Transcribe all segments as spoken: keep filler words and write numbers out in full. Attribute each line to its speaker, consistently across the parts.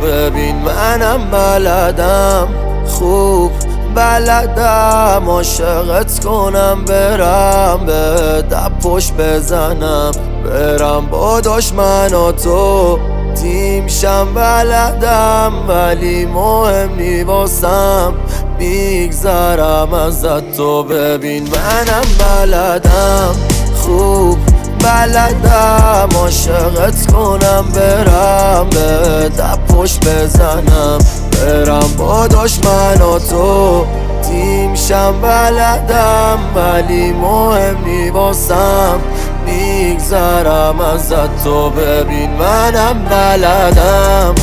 Speaker 1: ببین منم بلدم، خوب بلدم عاشقت کنم، برم به دب پشت بزنم، برم با دشمن و تو تیم شم. بلدم ولی مهم نی واسم، میگذرم ازت. تو ببین منم بلدم، خوب بلدم عاشقت کنم، برم به دب پشت بزنم، برم با دشمن و تو تیم شم. بلدم ولی مهم نی واسم، میگذرم ازت. تو ببین منم بلدم.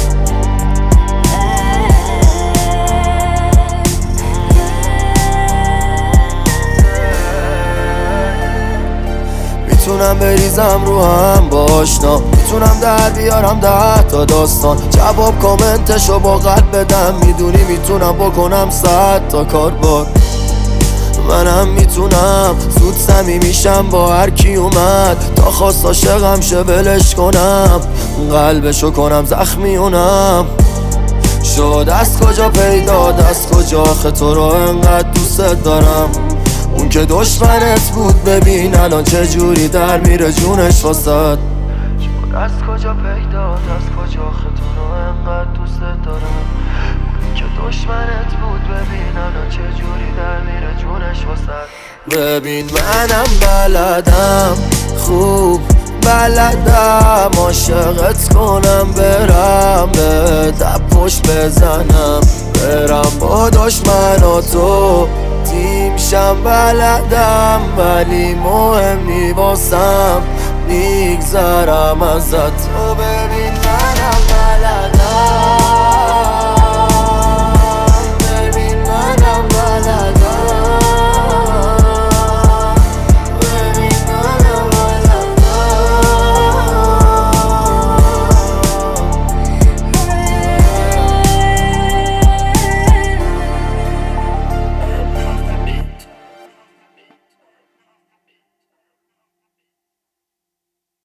Speaker 1: میتونم بریزم رو هم با آشنا، میتونم در بیارم ده تا داستان، جواب کامنتشو با قلب بدم، میدونی میتونم بکنم صد تا کار بار. منم میتونم زود صمیمیشم با هر کی اومد، تا خواست عاشقم شه ولش کنم، قلبشو کنم زخمیونم. شد از کجا پیدا از کجا آخه تو رو انقدر دوست دارم، اون که دشمنت بود ببین الان چه جوری در میره جونش واسد. شد از کجا پیدا از کجا آخه تو رو انقدر دوست دارم، اون که دشمنت بود ببین الان چه جوری در میره جونش واسد. ببین منم بلدم، خوب بلدم عاشقت کنم، برم به دب پشت بزنم، برم با دشمن و تو تیم شم. بلدم ولی مهم نی واسم، میگذرم ازت.